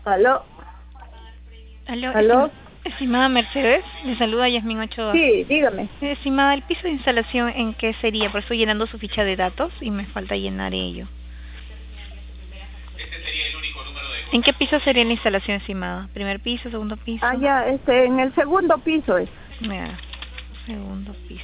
Aló. Aló, ¿Aló? estimada Mercedes, le saluda Yasmín Ochoa. Sí, dígame. Estimada, ¿el piso de instalación en qué sería? Por eso estoy llenando su ficha de datos y me falta llenar ello. ¿En qué piso sería la instalación, estimada? ¿Primer piso, segundo piso? Ah, ya, en el segundo piso es. Ya, segundo piso.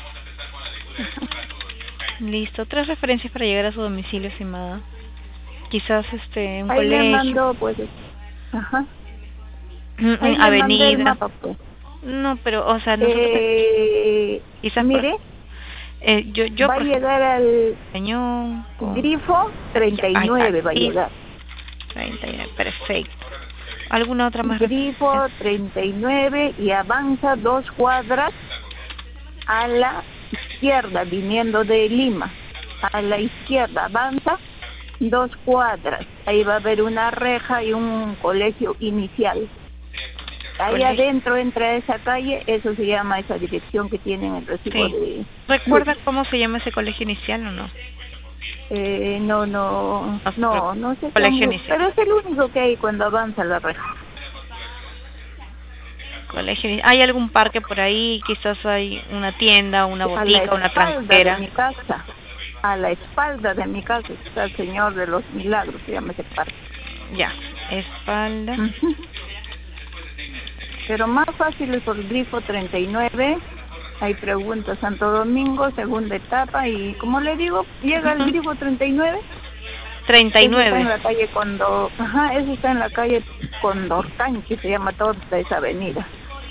Listo, 3 referencias para llegar a su domicilio, estimada. Quizás un Ahí le colegio. mandó, pues. Ajá. Ahí le mandé el Avenida. mapa, pues. No, pero, o sea, nosotros quizás Mire, yo va a por ejemplo, llegar al Cañón, grifo ya, ahí está, 39, va a grifo llegar. 39, perfecto. ¿Alguna otra más referencia? Grifo 39 y avanza 2 cuadras a la izquierda, viniendo de Lima. A la izquierda avanza 2 cuadras. Ahí va a haber una reja y un colegio inicial. Ahí adentro entra esa calle, eso se llama esa dirección que tienen el recibo Sí. de ¿Recuerda luz. cómo se llama ese colegio inicial o no? No sé Colegio cómo, inicial. pero es el único que hay cuando avanza la reja. ¿Hay algún parque por ahí? Quizás hay una tienda, una A la botica, una espalda de tranquera. mi casa, a la espalda de mi casa está el Señor de los Milagros, se llama ese parque. Ya, espalda. Pero más fácil es por el grifo 39. Hay preguntas Santo Domingo, segunda etapa, y como le digo, llega el grifo 39. 39. Eso está en la calle Condor, eso está en la calle Condorcanqui, se llama toda esa avenida.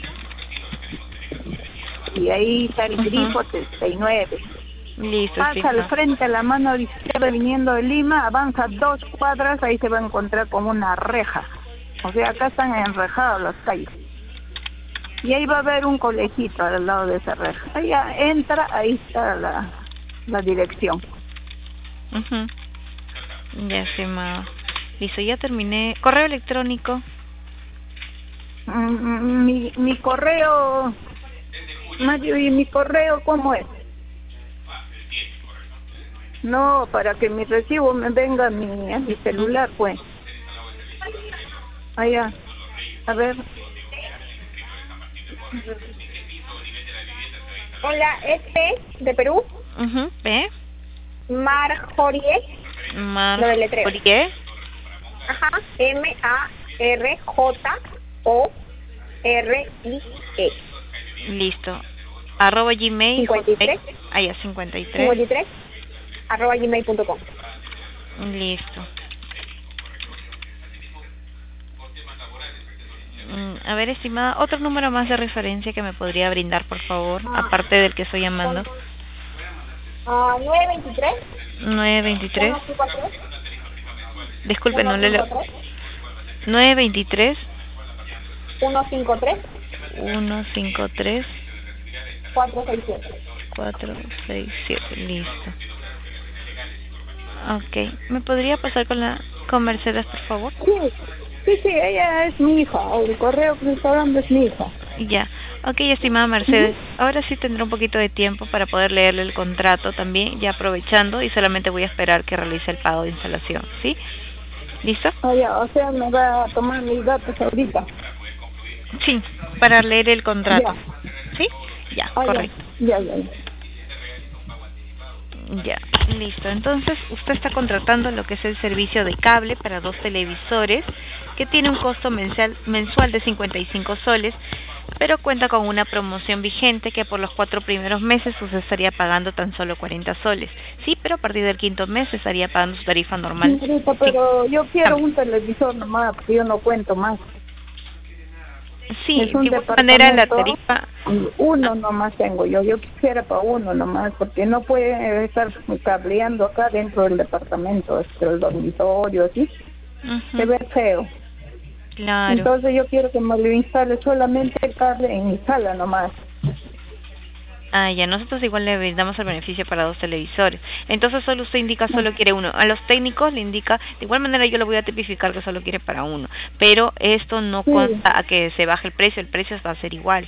Y ahí está el grifo 39. Listo, Pasa al frente a la mano izquierda viniendo de Lima, avanza 2 cuadras, ahí se va a encontrar con una reja. O sea, acá están enrejadas las calles. Y ahí va a haber un colegito al lado de esa reja. Ahí ya entra, ahí está la dirección. Ya, estimado. Listo, ya terminé. ¿Correo electrónico? Mi correo, Mario, ¿y mi correo cómo es? No, para que mi recibo me venga a mi celular, pues. Allá, a ver. Hola, es P de Perú. P. Marjorie. Lo deletreo. Ajá, MARJORIE. Listo. Arroba Gmail. 53. Ya, 53. 53. Arroba gmail.com. Listo. A ver, estimada, otro número más de referencia que me podría brindar, por favor, aparte del que estoy llamando. 923. 923. Disculpe, no le leo. 923. 153. 153. 467. 467, listo. Ok, ¿me podría pasar con Mercedes, por favor? Sí, ella es mi hija, el correo que me está dando es mi hija. Ya, ok, estimada Mercedes, ahora sí tendré un poquito de tiempo para poder leerle el contrato también, ya aprovechando, y solamente voy a esperar que realice el pago de instalación, ¿sí? ¿Listo? O sea, me va a tomar mis datos ahorita. Sí, para leer el contrato. ¿Sí? Ya, correcto. Ya. Ya, listo. Entonces, usted está contratando lo que es el servicio de cable para 2 televisores, que tiene un costo mensual de 55 soles, pero cuenta con una promoción vigente que por los 4 primeros meses usted estaría pagando tan solo 40 soles. Sí, pero a partir del 5.º mes estaría pagando su tarifa normal. Señorita, pero yo quiero un televisor nomás, porque yo no cuento más. Sí, es un de igual manera la tarifa... Uno nomás tengo yo quisiera para uno nomás, porque no puede estar cableando acá dentro del departamento, el dormitorio, ¿sí? Se ve feo. Claro. Entonces yo quiero que me lo instale solamente el cable en mi sala nomás. Ya, nosotros igual le brindamos el beneficio para 2 televisores. Entonces solo usted indica solo quiere uno. A los técnicos le indica, de igual manera yo le voy a tipificar que solo quiere para uno. Pero esto no consta a que se baje el precio va a ser igual.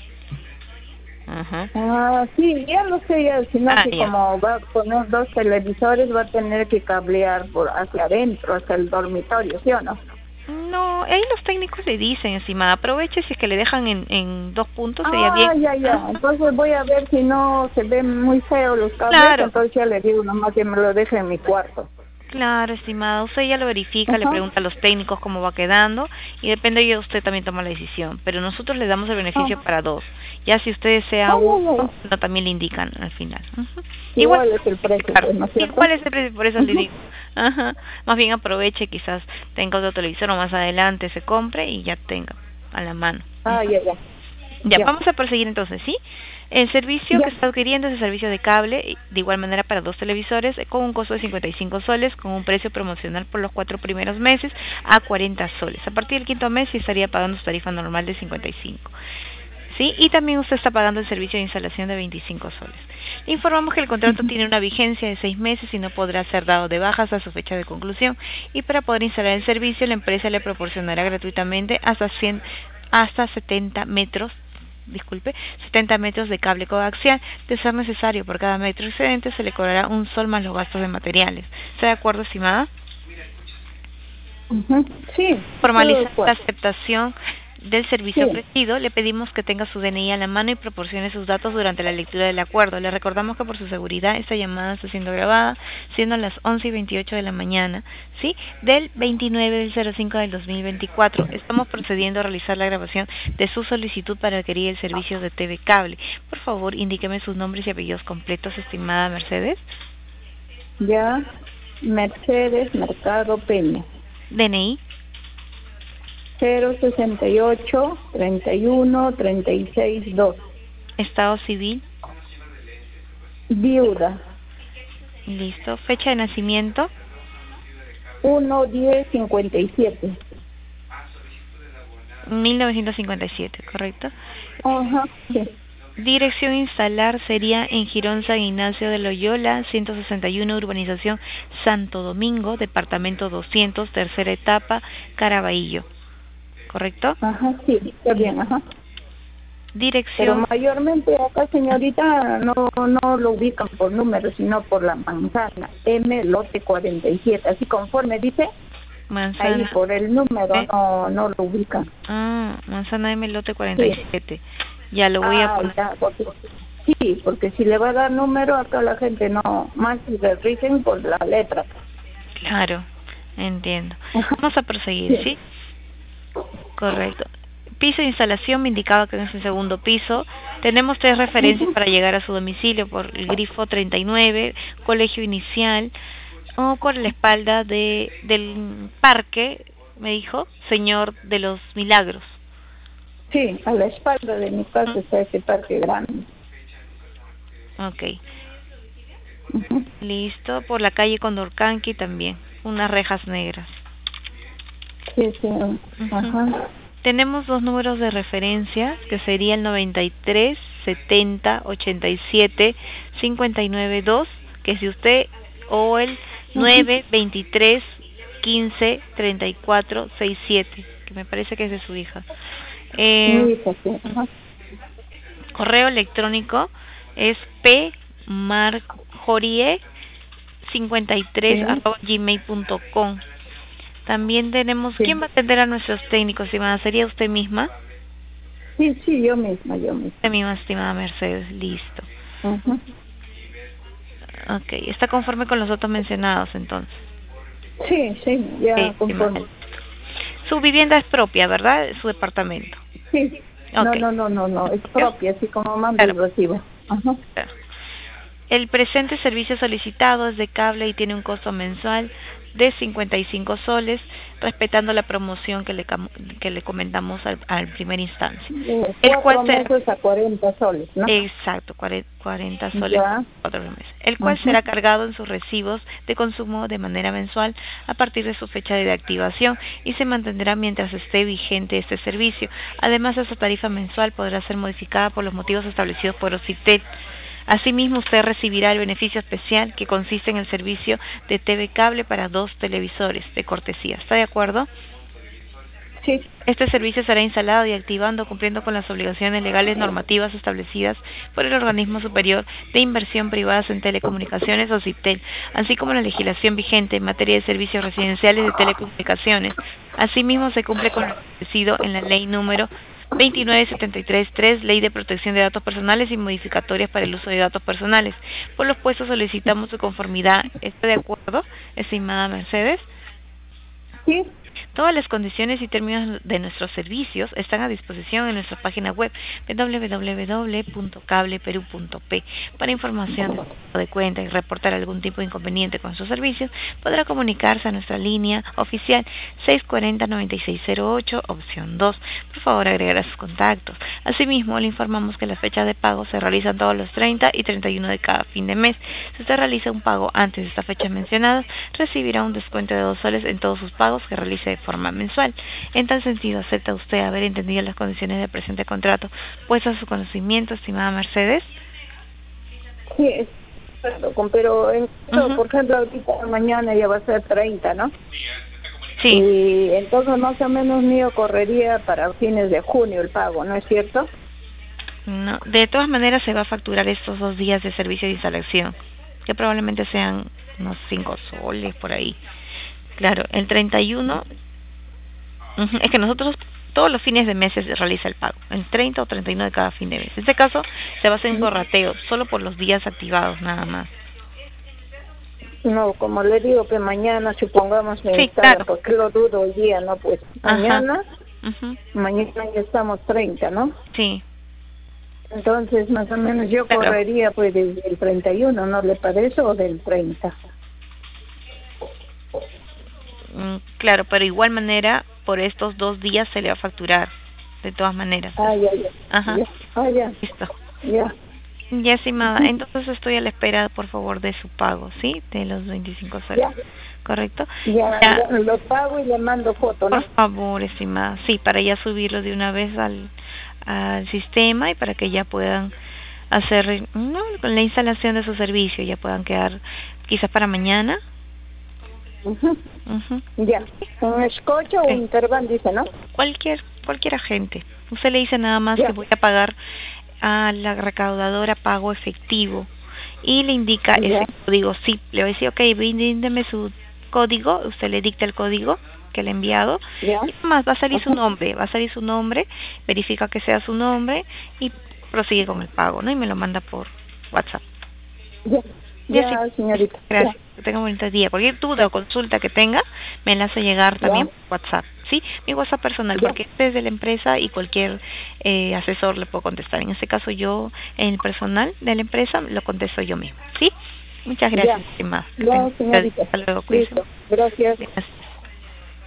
Sí, ya lo sé, sino que como va a poner 2 televisores va a tener que cablear por hacia adentro, hasta el dormitorio, ¿sí o no? No, ahí los técnicos le dicen, estimada, aproveche si es que le dejan en 2 puntos, sería bien. Ya. Entonces voy a ver si no se ven muy feos los cables, Claro. entonces ya le digo nomás que me lo deje en mi cuarto. Claro, estimada, usted ya lo verifica, le Ajá. pregunta a los técnicos cómo va quedando y depende de usted también toma la decisión, pero nosotros le damos el beneficio para 2. Ya si usted desea uno, no, también le indican al final. Igual es el precio, claro, ¿no es cierto? igual es el precio, por eso le digo. Ajá. Más bien aproveche, quizás tenga otro televisor o más adelante se compre y ya tenga a la mano. Ya, vamos a proseguir entonces, ¿sí? El servicio que está adquiriendo es el servicio de cable, de igual manera para 2 televisores, con un costo de 55 soles, con un precio promocional por los 4 primeros meses a 40 soles. A partir del 5º mes sí estaría pagando su tarifa normal de 55. ¿Sí? Y también usted está pagando el servicio de instalación de 25 soles. Le informamos que el contrato tiene una vigencia de 6 meses y no podrá ser dado de baja hasta su fecha de conclusión. Y para poder instalar el servicio, la empresa le proporcionará gratuitamente hasta 70 metros de cable coaxial. De ser necesario, por cada metro excedente se le cobrará un sol más los gastos de materiales. ¿Está de acuerdo, estimada? Sí. Formaliza la aceptación del servicio ofrecido. Le pedimos que tenga su DNI a la mano y proporcione sus datos durante la lectura del acuerdo. Le recordamos que por su seguridad esta llamada está siendo grabada, siendo las 11:28 de la mañana, ¿sí? Del 29 del 05 del 2024. Estamos procediendo a realizar la grabación de su solicitud para adquirir el servicio de TV Cable. Por favor, indíqueme sus nombres y apellidos completos, estimada Mercedes. Ya, Mercedes Mercado Peña. DNI. 068 31 36 2. Estado civil. Viuda. Listo. Fecha de nacimiento. 1/10/57. 1957, ¿correcto? Ajá, sí. Dirección a instalar sería en Girón San Ignacio de Loyola, 161, urbanización Santo Domingo, departamento 200, tercera etapa, Caraballo. ¿Correcto? Ajá, sí, está bien, ajá. Dirección. Pero mayormente acá, señorita, no lo ubican por número, sino por la manzana, M, lote 47, así conforme dice, manzana. ahí por el número no lo ubican. Ah, manzana M, lote 47. Sí. Ya lo voy a poner. Porque si le va a dar número, acá la gente no, más se rigen por la letra. Claro, entiendo. Vamos a proseguir, ¿sí? Correcto. Piso de instalación, me indicaba que es el segundo piso. Tenemos 3 referencias para llegar a su domicilio, por el grifo 39, colegio inicial, o por la espalda del parque, me dijo, Señor de los Milagros. Sí, a la espalda de mi casa está ese parque grande. Ok. Listo, por la calle Condorcanqui también, unas rejas negras. Sí. Ajá. Tenemos 2 números de referencia, que sería el 93 70 87 59 2, que es de usted, o el 9 23 15 34 67, que me parece que es de su hija. Correo electrónico es pmarjorie53@gmail.com. También tenemos, ¿quién va a atender a nuestros técnicos, estimada? ¿Sería usted misma? Sí, yo misma. Usted misma, estimada Mercedes, listo. Ok, ¿está conforme con los otros mencionados entonces? Sí, ya conforme. Su vivienda es propia, ¿verdad? Su departamento. Sí. Okay. No, es propia, así como manda el recibo. Ajá. El presente servicio solicitado es de cable y tiene un costo mensual de 55 soles, respetando la promoción que le comentamos al primer instancia. El cual será a 40 soles, ¿no? Exacto, 40 soles, 4 meses. El cual será cargado en sus recibos de consumo de manera mensual a partir de su fecha de activación y se mantendrá mientras esté vigente este servicio. Además, esa tarifa mensual podrá ser modificada por los motivos establecidos por OCITEL. Asimismo, usted recibirá el beneficio especial que consiste en el servicio de TV Cable para 2 televisores de cortesía. ¿Está de acuerdo? Sí. Este servicio será instalado y activando cumpliendo con las obligaciones legales normativas establecidas por el organismo superior de inversión privadas en telecomunicaciones o CIPTEL, así como la legislación vigente en materia de servicios residenciales de telecomunicaciones. Asimismo, se cumple con lo establecido en la ley número 2973-3, Ley de Protección de Datos Personales y modificatorias para el uso de datos personales. Por lo puesto, solicitamos su conformidad. ¿Está de acuerdo, estimada Mercedes? Sí. Todas las condiciones y términos de nuestros servicios están a disposición en nuestra página web www.cableperu.p. Para información de cuenta y reportar algún tipo de inconveniente con sus servicios, podrá comunicarse a nuestra línea oficial 640-9608, opción 2. Por favor, agregar a sus contactos. Asimismo, le informamos que las fechas de pago se realizan todos los 30 y 31 de cada fin de mes. Si usted realiza un pago antes de esta fecha mencionada, recibirá un descuento de 2 soles en todos sus pagos que realice de forma mensual. En tal sentido, ¿acepta usted haber entendido las condiciones del presente contrato puestas a su conocimiento, estimada Mercedes? Sí, pero por ejemplo, ahorita mañana ya va a ser 30, ¿no? Sí. Y entonces más o menos mío correría para fines de junio el pago, ¿no es cierto? No, de todas maneras se va a facturar estos 2 días de servicio de instalación, que probablemente sean unos 5 soles por ahí. Claro, el 31, es que nosotros todos los fines de mes se realiza el pago, el 30 o 31 de cada fin de mes. En este caso se va a hacer en prorrateo, solo por los días activados nada más. No, como le digo que mañana supongamos me Sí, instalan, claro. porque lo dudo hoy día, ¿no? Pues mañana, Ujú. mañana ya estamos 30, ¿no? Sí. Entonces más o menos yo Claro. correría pues desde el 31, ¿no le parece? O del 30. Claro, pero igual manera por estos 2 días se le va a facturar, de todas maneras. Ah, ya. Ajá. Ya. Ah, ya. Listo. Ya. Ya, estimada, entonces estoy a la espera, por favor, de su pago, ¿sí? De los 25 soles, Ya. ¿correcto? Ya, lo pago y le mando foto, ¿no? Por favor, estimada, sí, para ya subirlo de una vez al sistema y para que ya puedan hacer con la instalación de su servicio, ya puedan quedar quizás para mañana. Ujú. Ujú. Ya. Un escocho o Sí. un intervan dice, ¿no? Cualquier agente. Usted le dice nada más Ya. que voy a pagar a la recaudadora pago efectivo y le indica Ya. ese código. Sí, le va a decir, ok, bríndeme su código, usted le dicta el código que le he enviado Ya. y más va a salir su Ajá. nombre, verifica que sea su nombre y prosigue con el pago, ¿no? Y me lo manda por WhatsApp. Ya. Ya, Ya, sí. señorita. Gracias. Ya. Que tenga un bonito día. Cualquier duda o consulta que tenga, me la hace llegar también por WhatsApp. ¿Sí? Mi WhatsApp personal, Ya. porque este es de la empresa y cualquier asesor le puedo contestar. En este caso, yo, en el personal de la empresa, lo contesto yo mismo. ¿Sí? Muchas gracias, Ya. estimada. Ya, señorita. Hasta luego, cuídese. Listo. Gracias. Gracias.